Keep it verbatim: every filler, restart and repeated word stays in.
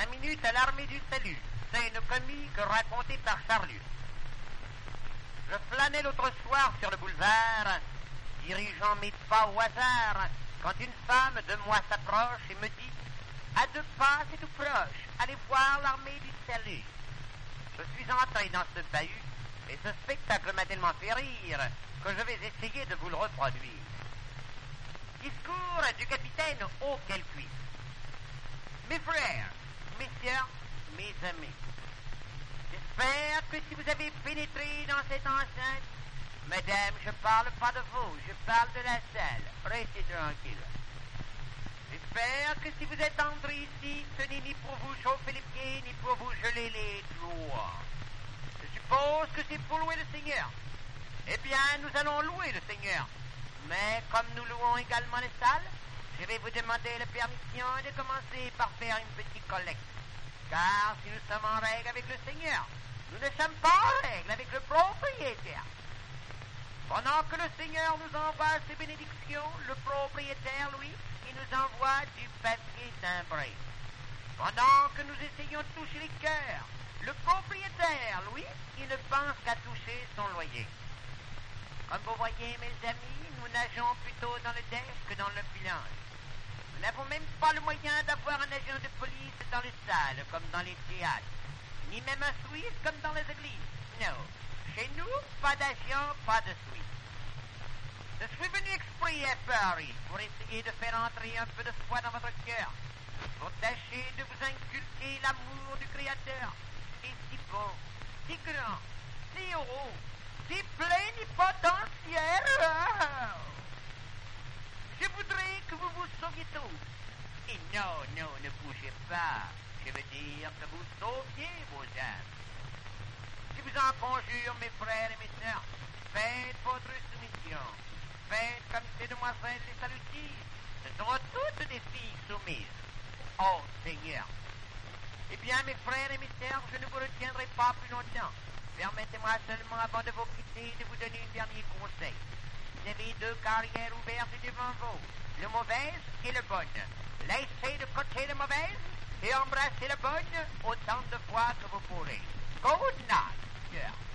Cinq minutes à l'armée du salut. C'est une comique racontée par Charlus. Je flânais l'autre soir sur le boulevard, dirigeant mes pas au hasard, quand une femme de moi s'approche et me dit « À deux pas, c'est tout proche, allez voir l'armée du salut ». Je suis entré dans ce bahut, et ce spectacle m'a tellement fait rire que je vais essayer de vous le reproduire. Discours du capitaine Auquelcuisse. Mes frères, mes sœurs, mes amis, j'espère que si vous avez pénétré dans cette enceinte, madame, je parle pas de vous, je parle de la salle, restez tranquille. J'espère que si vous êtes entré ici, ce n'est ni pour vous chauffer les pieds, ni pour vous geler les doigts. Je suppose que c'est pour louer le Seigneur. Eh bien, nous allons louer le Seigneur. Mais comme nous louons également les salles, je vais vous demander la permission de commencer par faire une petite collecte. Car si nous sommes en règle avec le Seigneur, nous ne sommes pas en règle avec le propriétaire. Pendant que le Seigneur nous envoie ses bénédictions, le propriétaire, lui, il nous envoie du papier timbré. Pendant que nous essayons de toucher les cœurs, le propriétaire, lui, il ne pense qu'à toucher son loyer. Comme vous voyez, mes amis, nous nageons plutôt dans le déche que dans l'opulence. Nous n'avons même pas le moyen d'avoir un agent de police dans les salles, comme dans les théâtres, ni même un Suisse comme dans les églises. Non. Chez nous, pas d'agent, pas de Suisse. Je suis venu exprès à Paris pour essayer de faire entrer un peu de foi dans votre cœur, pour tâcher de vous inculquer l'amour du Créateur. Et si bon, si grand, si heureux, si plénipotentiaire. Je voudrais que vous vous sauviez tous. Et non, non, ne bougez pas. Je veux dire que vous sauviez vos âmes. Je vous en conjure, mes frères et mes sœurs, faites votre soumission. Faites comme ces demoiselles les salutisent. Ce sont toutes des filles soumises. Oh, Seigneur. Eh bien, mes frères et mes sœurs, je ne vous retiendrai pas plus longtemps. Permettez-moi seulement, avant de vous quitter, de vous donner un dernier conseil. Vous avez deux carrières ouvertes devant vous, le mauvaise et le bonne. Laissez de côté le mauvaise et embrassez le bonne autant de fois que vous pourrez. Good night, sir.